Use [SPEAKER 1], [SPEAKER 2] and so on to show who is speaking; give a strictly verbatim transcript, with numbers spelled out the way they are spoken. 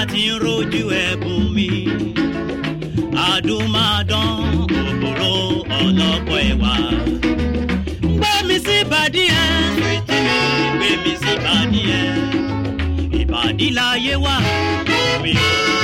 [SPEAKER 1] ti ń rojú ẹ̀bùn mi àdùnmáàdán òbòrò ọlọ́pọ̀ ẹ̀wà gbé mi sí ìbàdí ẹ̀ retí mi gbé mi sí ìbàdí ẹ̀ ìbàdí láyé wà omi ò.